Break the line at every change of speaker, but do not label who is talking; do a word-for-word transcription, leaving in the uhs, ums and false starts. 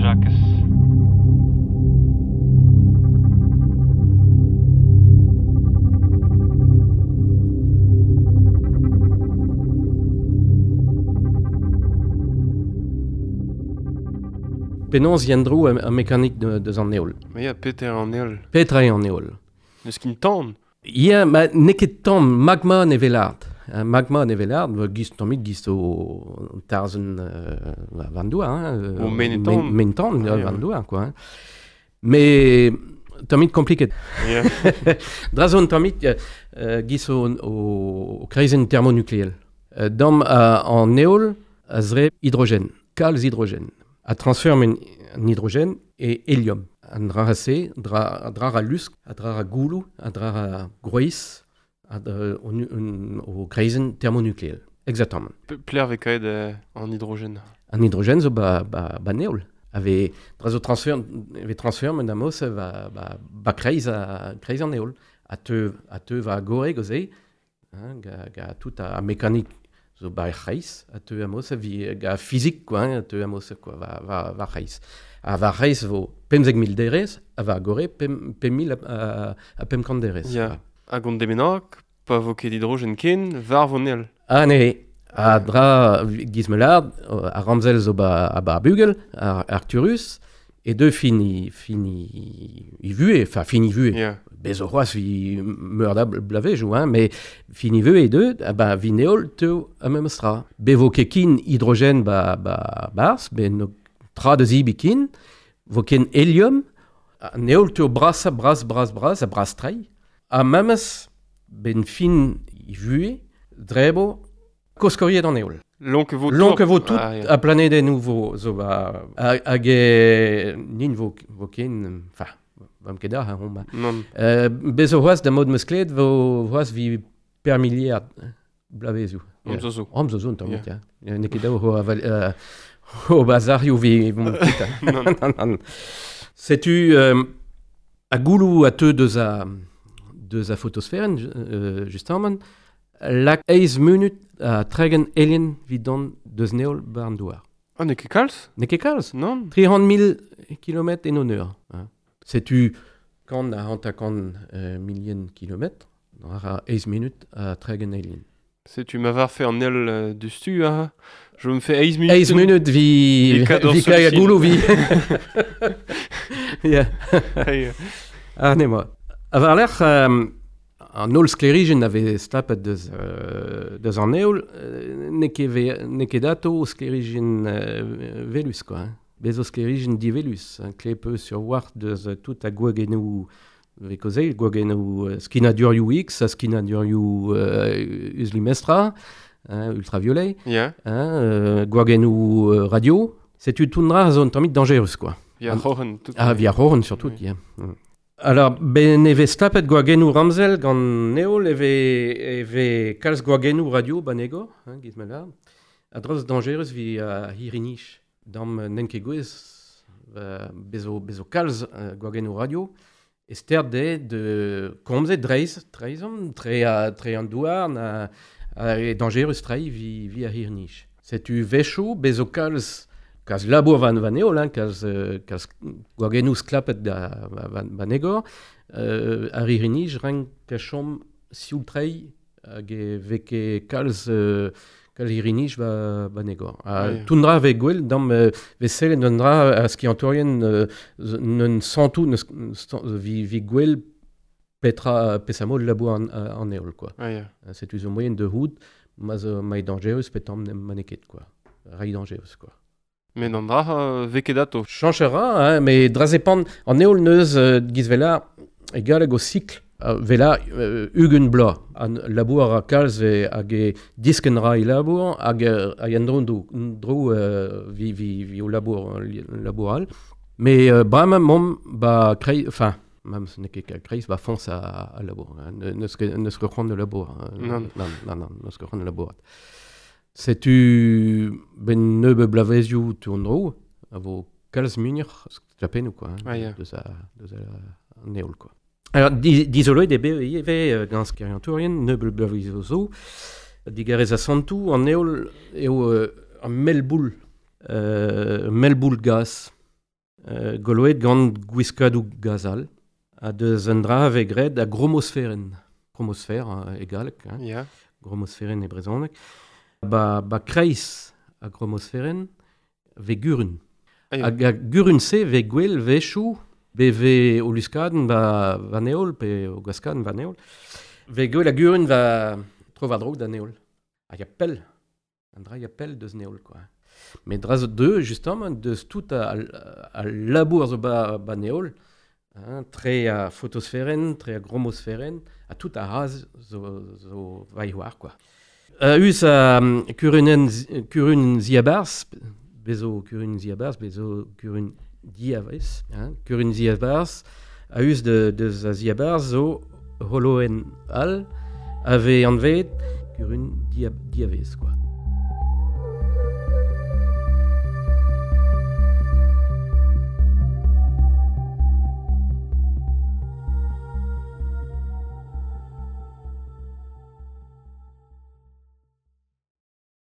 Jacques.
Penons yendrou a mécanique de, de zan neol.
Ja, Peter an eol.
Petra en neol.
Neus kin tan.
Ja, ma neket tan magma ne velard. Uh, magma ne velard, va gis tomit gis o tarzen uh, vandoua. Hein,
o menetan.
Men, mentan,
ah,
uh, vandoua, quoi. Hein. Mais tomit compliqué.
Yeah.
Drazon tomit uh, gis o, o, o kreizen thermonucléel. Uh, dam uh, en neol, a zre hydrogène, kalz hydrogène. A transforme en hydrogène et hélium. An dra se, dra, dra a lusk, a dra a goulou, a dra a grois, a dra o kreizen thermonucléel. Exactement.
Pler ve kaet euh, en hydrogène.
An hydrogène zo ba, ba, ba neol. Ave dra zo transfer, ave transforme en amos va, ba, ba kreiz, a, kreiz an neol. A te, a te va gore goze, hein, ga, ga tout a, a mécanique zo ba reiz, a te amos a vi, ga physique, quoi, hein, a te amos quoi, va, va, va reiz. A va reiz vo pemzek mil derez, a va gore pem, pem mil a, a, a pem kant derez.
Ja. Yeah. A gont demenak, pa vo ket hydrogène ken, var vo nel.
Ah ne, a dra gizmelard, a ramzel zo ba, a ba bugel, a Arcturus, et deux fini, fini, i vue, enfin fini vue.
Yeah.
Bez o c'hoaz vi meur da blavejou, hein, mais fini vue et deux, ah bah, vi neol teo a mem stra. Be vo ket kin hydrogène ba, ba bars, be no tra de zibi kin, vo ken hélium, a neol teo bras, bras, bras, bras, a bras trei, a memes ben fin i vue, drebo, koskoriet an neol.
Lonk vo
Lonk vo tout
ah, yeah.
a planet nouveau zo ba hag e nin vo vo ken, enfin, vam ket da ha on ba.
Non.
Euh, bez o c'hoaz da mod meusklet vo c'hoaz vi per milliard blavezou.
Om zo zo.
Om zo zo tamit, ja. Ne ket da o aval euh, o bazar yo vi vom ket. Non. Setu euh, a goulou a te deus a deus a photosphèren euh, justement lak eiz minut a tregen elien vidon deus neol barn douar.
Ah, ne ket kalz?
Ne ket kalz?
Non.
trente mille kilomètres en honneur. Hein. Setu quand a hant a quand euh, million kilomètres, a eiz minut a tregen elien.
Setu ma var fait en nel euh, du stu, hein. Je me fais eiz minutes.
eiz minut vi
Vi kador
vi kay a
solcil.
goulou vi. Ja.
Hey,
Ah ne moi. Avar l'er um, an ol sklerigen ave stapet deus, uh, deus an eol, uh, ne ket ve- ne ket dato o sklerigen uh, velus, quoi. Hein. Bez o sklerigen di velus. Un klepe sur wart deus uh, tout a gwagenou ve kozel, gwagenou uh, skinadurioù X, a skinadurioù uh, uslimestra, hein, ultraviolet,
yeah.
hein, uh, gwagenou uh, radio. Setu toundra a zon tamit dangereux, quoi.
Via
An-
rohen. tout-
Ah, via Rohren surtout,
Oui.
ja. Mm. Alors, ben eve stapet gwagenou ramzel gant neol eve, eve kalz gwagenou radio banego, hein, gizmelard. A droz dangereux vi a hirinich dam nenke gwez, uh, bezo, bezo kalz uh, gwagenou radio, ester de, de komze dreiz, treizom, tre, a, tre an douar, na, a, e dangereux trei vi, vi a hirinich. Setu vechou bezo kalz Kaz labour van van eol, hein, kaz, euh, kaz gwagenou sklapet da van, van egor, euh, ar irinij reng kachom sioul trei hag e veke kalz, euh, kalz irinij va, van egor. A
Ah, ja.
toundra ve gwell dam euh, ve selen dra a skiantorien euh, n'en santou neus, vi, vi gwell petra pesamol labour an, an eol, quoi.
Ah, yeah.
C'est uz o moyen de houd, ma zo mai dangereux petam maneket, quoi. Rai dangereux, quoi.
Men an dra uh, ve ket dato.
Chanchera, hein, mais drazepan an eol neus euh, giz vela egal o cycle uh, vela uh, ugen bla an labour a kalz e hag e disken ra e labour hag uh, a yandron do dro uh, vi, vi, vi o labour uh, laboural mais uh, brama mom ba krei enfin même ce n'est que kreiz ba fonce a, a labour hein, neus ket neus ket c'hoant de labour hein.
Non.
non non non neus ket c'hoant de labour. Setu ben neube blavezioù tournro, a vo kalz munir, klapen ou quoi, hein,
Ah, yeah.
deus a, deus a neol, quoi. Alors, di- dizoloet ebe eve gant skeriantourien, neube blavezioù zo, digarez a santou, an neol eo euh, an melboul, euh, melboul gaz, euh, goloet gant gwiskadou gazal, a deus un dra avegred a gromospheren. Gromosphère, euh, égal, hein,
Ja.
gromospheren e brezonek. Ba, ba kreiz a gromospheren ve gurun.
Ah, ja.
Hag a gurun se ve gwell vechou, be ve o luskaden va, va neol, pe o gaskaden va neol. Ve gwell a gurun va trovar drog da neol. A ya pel. Un dra ya pel deus neol, quoi. Mais dra zo deux, justement, deus tout a, a, a labour zo ba, ba neol, hein, tre a photospheren, tre a gromospheren, a tout a raz zo, zo vai war, quoi. Uh, us a um, kurunen, kurun ziabars, bezo kurun ziabars, bezo kurun diavez, hein, kurun ziabars, a us de, de ziabars zo holoen al, ave anvet kurun dia, diavez, quoi.